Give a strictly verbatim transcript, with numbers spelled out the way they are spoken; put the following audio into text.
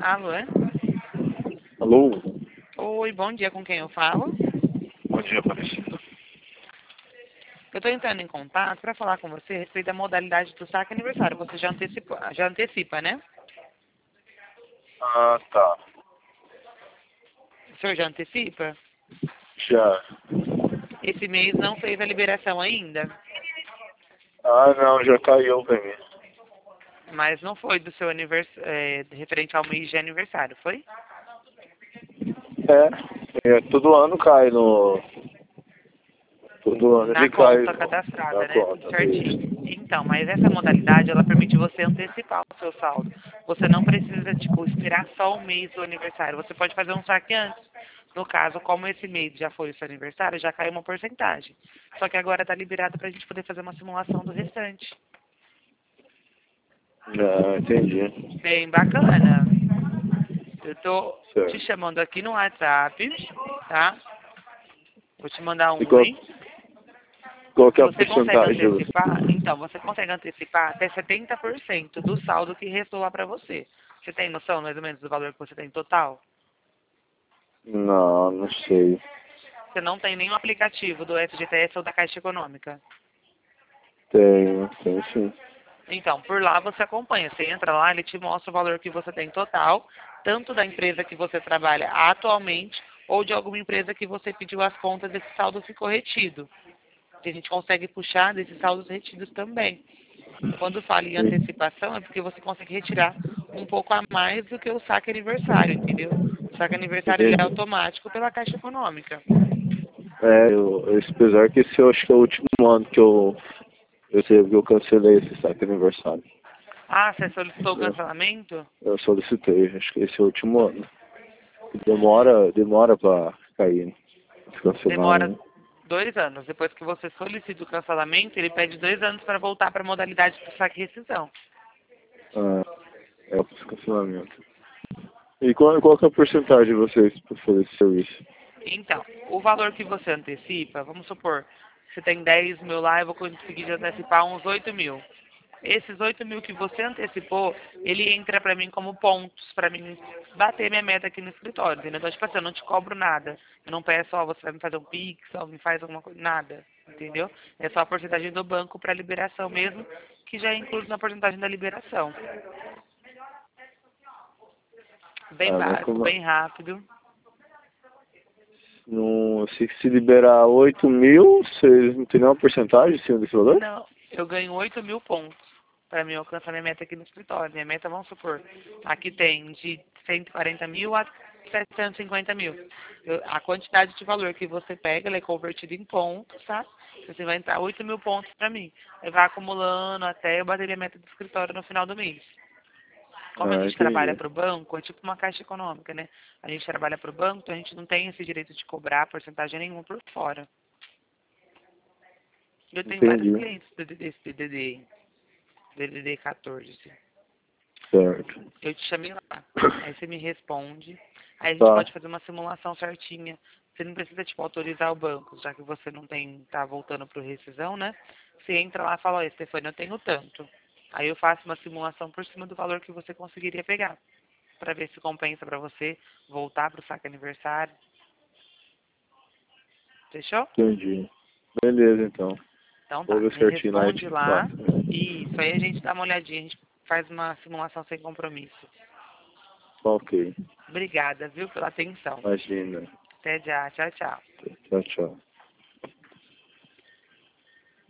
Alô, é? Alô? Oi, bom dia, com quem eu falo? Bom dia, Aparecida. Eu estou entrando em contato para falar com você a respeito da modalidade do saque aniversário. Você já antecipa, já antecipa, né? Ah, tá. O senhor já antecipa? Já. Esse mês não fez a liberação ainda, Ah, não, já caiu pra mim. mas não foi do seu aniversário, é, referente ao mês de aniversário, foi? É, é, todo ano cai no... Todo ano Na ele cai conta no, na cadastrada, né? Tudo conta. certinho. Isso. Então, mas essa modalidade, ela permite você antecipar o seu saldo. Você não precisa, tipo, esperar só o mês do aniversário. Você pode fazer um saque antes. No caso, como esse mês já foi o seu aniversário, já caiu uma porcentagem. Só que agora está liberado para a gente poder fazer uma simulação do restante. Ah, entendi. Bem bacana. Eu tô te Certo. chamando aqui no WhatsApp, tá? Vou te mandar E um qual, link. qual que é a Você consegue porcentagem? antecipar? Então, você consegue antecipar até setenta por cento do saldo que restou lá para você. Você tem noção, mais ou menos, do valor que você tem total? Não, não sei. Você não tem nenhum aplicativo do F G T S ou da Caixa Econômica. Tenho, tenho sim. Então, por lá você acompanha. Você entra lá, ele te mostra o valor que você tem total, tanto da empresa que você trabalha atualmente, ou de alguma empresa que você pediu as contas e esse saldo ficou retido. Que a gente consegue puxar desses saldos retidos também. Quando fala em Sim. antecipação, é porque você consegue retirar um pouco a mais do que o saque aniversário, entendeu? O saque aniversário ele é Entendi. automático pela Caixa Econômica. É, eu, esse- apesar que esse eu acho que é o último ano que eu, eu, sei que eu cancelei esse saque aniversário. Ah, você solicitou o Eu, cancelamento? eu solicitei, acho que esse é o último ano. Uhum. Demora, demora pra cair, né? Se cancelar, Demora né? dois anos. Depois que você solicita o cancelamento, ele pede dois anos para voltar para a modalidade do saque e rescisão. Ah, é o cancelamento. E qual, qual que é a porcentagem de vocês para fazer esse serviço? Então, o valor que você antecipa, vamos supor, você tem dez mil lá, eu vou conseguir antecipar uns oito mil. Esses oito mil que você antecipou, ele entra pra mim como pontos, pra mim bater minha meta aqui no escritório, entendeu? Então, tipo assim, eu não te cobro nada. Eu não peço, ó, você vai me fazer um Pix, ó, me faz alguma coisa, nada, entendeu? É só a porcentagem do banco pra liberação mesmo, que já é incluso na porcentagem da liberação. Bem Ah, mas básico, como bem rápido. não, se, se liberar oito mil, vocês não tem nenhuma porcentagem em cima desse valor? Não, eu ganho oito mil pontos para mim alcançar minha meta aqui no escritório. Minha meta, vamos supor, aqui tem de cento e quarenta mil a setecentos e cinquenta mil. Eu- a quantidade de valor que você pega, ela é convertida em pontos, tá? Você vai entrar oito mil pontos para mim. Aí vai acumulando até eu bater minha meta do escritório no final do mês. Como a Ah, gente trabalha entendi. para o banco, é tipo uma caixa econômica, né? A gente trabalha para o banco, então a gente não tem esse direito de cobrar porcentagem nenhuma por fora. Eu tenho vários Entendi. clientes do- desse D D D, D D D quatorze. Certo. Eu te chamei lá. Aí você me responde. Aí a gente Tá, pode fazer uma simulação certinha. Você não precisa, tipo, autorizar o banco, já que você não tem, tá voltando pro rescisão, né? Você entra lá e fala, ó, Stefania, eu tenho tanto. Aí eu faço uma simulação por cima do valor que você conseguiria pegar. Pra ver se compensa pra você voltar pro saque aniversário. Fechou? entendi. Beleza, então. Então Vou tá. ver Me certinho lá e responde te lá. faço. Isso. Aí a gente dá uma olhadinha. A gente faz uma simulação sem compromisso. Ok. Obrigada, viu, pela atenção. Imagina. Até já. Tchau, tchau. Tchau, tchau.